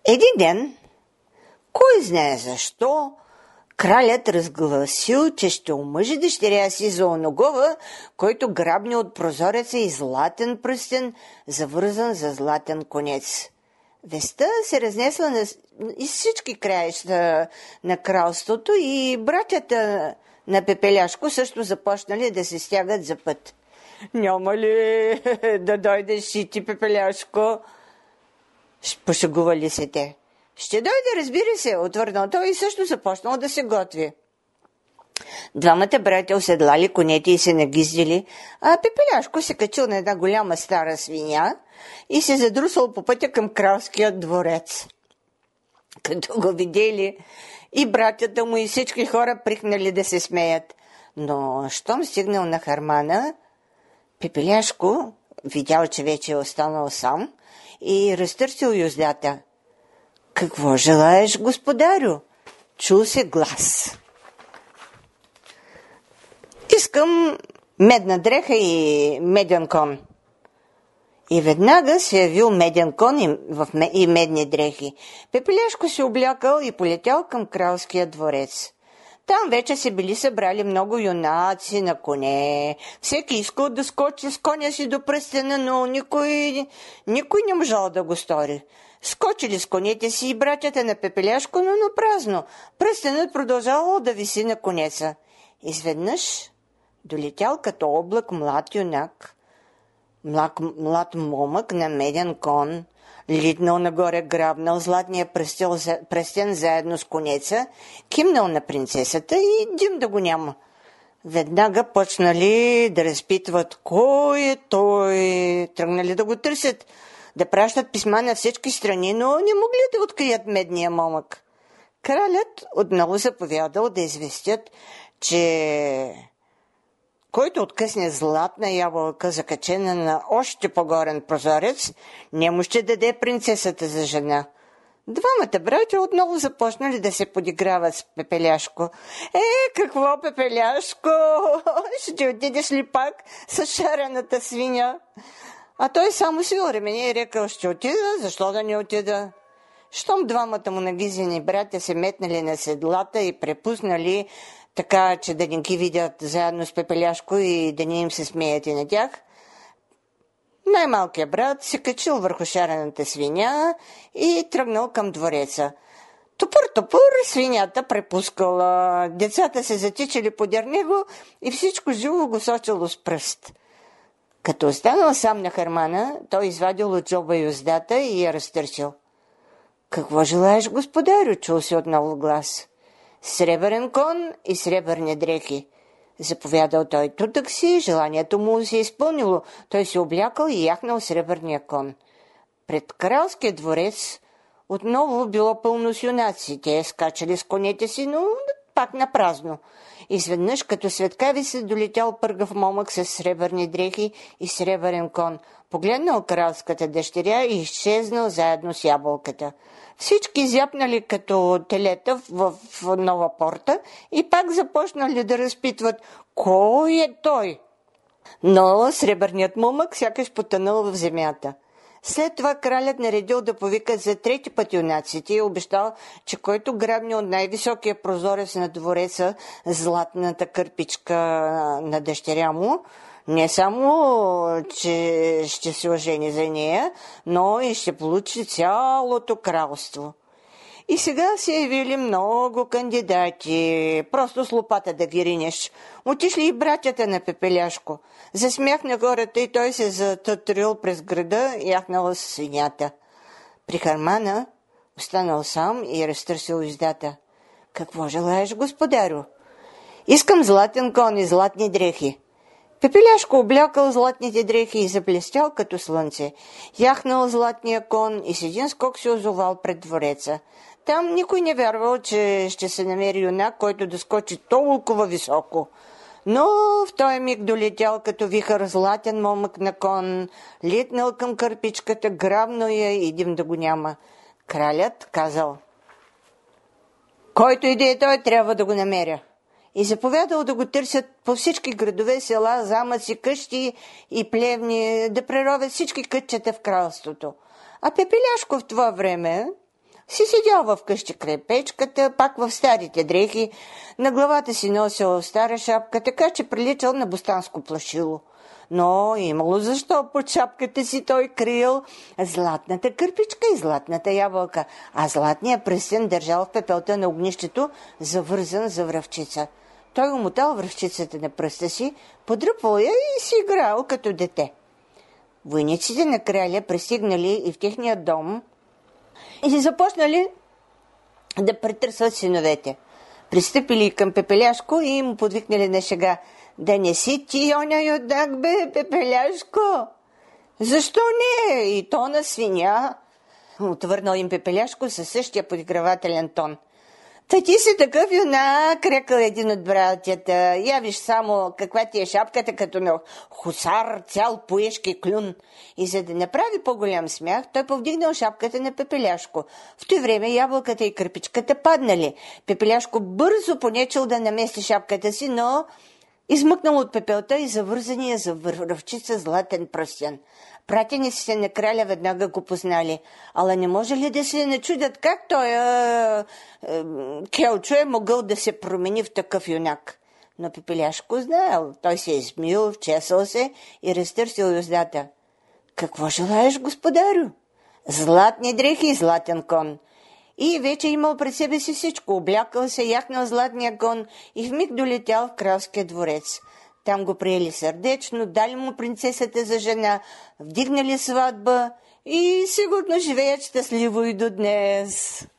Един ден, кой знае защо, кралят разгласил, че ще омъжи дъщеря си за оногова, който грабне от прозореца и златен пръстен, завързан за златен конец. Вестта се разнесла из всички краища на кралството и братята на Пепеляшко също започнали да се стягат за път. Няма ли да дойдеш и ти, Пепеляшко? Пошегували се те. Ще дойде, разбира се, отвърнал той и също започнал да се готви. Двамата братя оседлали конете и се нагиздили, а Пепеляшко се качил на една голяма стара свиня и се задрусал по пътя към кралския дворец. Като го видели, и братята му и всички хора прихнали да се смеят. Но щом стигнал на хармана, Пепеляшко видял, че вече е останал сам и разтърсил юздата. Какво желаеш, господарю? Чул се глас. Искам медна дреха и меден кон. И веднага се явил меден кон и медни дрехи. Пепеляшко се облякал и полетял към кралския дворец. Там вече се били събрали много юнаци на коне. Всеки искал да скочи с коня си до пръстена, но никой не можал да го стори. Скочили с конете си и братята на Пепеляшко, но напразно. Пръстенът продължавал да виси на конеца. Изведнъж долетял като облак млад юнак, млад момък на меден кон, литнал нагоре, грабнал златния пръстен заедно с конеца, кимнал на принцесата и дим да го няма. Веднага почнали да разпитват кой е той, тръгнали да го търсят, да пращат писма на всички страни, но не могли да открият медния момък. Кралят отново заповядал да известят, че който откъсне златна ябълка, закачена на още по-горен прозорец, не му ще даде принцесата за жена. Двамата братя отново започнали да се подиграват с Пепеляшко. Какво, Пепеляшко? Ще отидеш ли пак с шарената свиня? А той само си ремени и рекал, ще отида, защо да не отида? Щом двамата му нагизени братя се метнали на седлата и препуснали, така че да не ги видят заедно с Пепеляшко и да не им се смеят и на тях, най-малкият брат се качил върху шарената свиня и тръгнал към двореца. Топър, свинята препускала, децата се затичали подир него и всичко живо го сочило с пръст. Като останал сам на хармана, той извадил от джоба юздата и я разтърсил. Какво желаеш, господарю? Чул се отново глас. Сребърен кон и сребърни дрехи. Заповядал той. Тутък си, желанието му се изпълнило. Той се облякал и яхнал сребърния кон. Пред кралския дворец отново било пълно с юнаци. Те скачали с конете си, но пак на празно. Изведнъж, като светкави се, долетял пъргав момък с сребърни дрехи и сребърен кон. Погледнал кралската дъщеря и изчезнал заедно с ябълката. Всички зяпнали като телета в нова порта и пак започнали да разпитват кой е той. Но сребърният момък сякаш потънал в земята. След това кралят наредил да повикат за трети път юнаците и обещал, че който грабне от най-високия прозорец на двореца златната кърпичка на дъщеря му, не само, че ще се ожени за нея, но и ще получи цялото кралство. И сега се явили много кандидати, просто с лопата да ги ринеш. Отишли и братята на Пепеляшко. Засмях на гората и той се затътрил през града и яхнала с свинята. При хармана останал сам и разтърсил юздата. Какво желаеш, господарю? Искам златен кон и златни дрехи. Пепеляшко облякал златните дрехи и заблестял като слънце. Яхнал златния кон и с един скок се озовал пред двореца. Там никой не вярвал, че ще се намери юнак, който да скочи толкова високо. Но в този миг долетял като вихър златен момък на кон, литнал към кърпичката, грабнал я и дим да го няма. Кралят казал: който иде той, трябва да го намеря. И заповядал да го търсят по всички градове, села, замъци, къщи и плевни, да преровят всички кътчета в кралството. А Пепеляшко в това време Си седял в къщи край печката, пак в старите дрехи, на главата си носил стара шапка, така че приличал на бостанско плашило. Но имало защо под шапката си той криел златната кърпичка и златната ябълка, а златния пръстен държал в пепелта на огнището, завързан за връвчица. Той умотал връвчицата на пръста си, подръпвал я и си играл като дете. Войниците на краля пристигнали и в техния дом и започнали да претърсват синовете. Пристъпили към Пепеляшко и му подвикнали на шега: „Да не си ти оня юдак, бе, Пепеляшко?“ „Защо не? И то на свиня“, отвърнал им Пепеляшко със същия подигравателен тон. „Та ти си такъв юнак“, рекал един от братята. „Я виж само каква ти е шапката, като на хусар, цял поешки клюн.“ И за да направи по-голям смях, той повдигнал шапката на Пепеляшко. В това време ябълката и кърпичката паднали. Пепеляшко бързо понечел да намести шапката си, но измъкнал от пепелта и завързания за връвчица златен пръстен. Пратениците на краля веднага го познали, ала не може ли да се начудят как той Келчо е могъл да се промени в такъв юнак. Но Пепеляшко знаел. Той се измил, вчесал се и разтърсил юздата. „Какво желаеш, господарю?“ „Златни дрехи и златен кон.“ И вече имал пред себе си всичко. Облякал се, яхнал златния кон и вмиг долетял в кралския дворец. Там го приели сърдечно, дали му принцесата за жена, вдигнали сватба и сигурно живеят щастливо и до днес.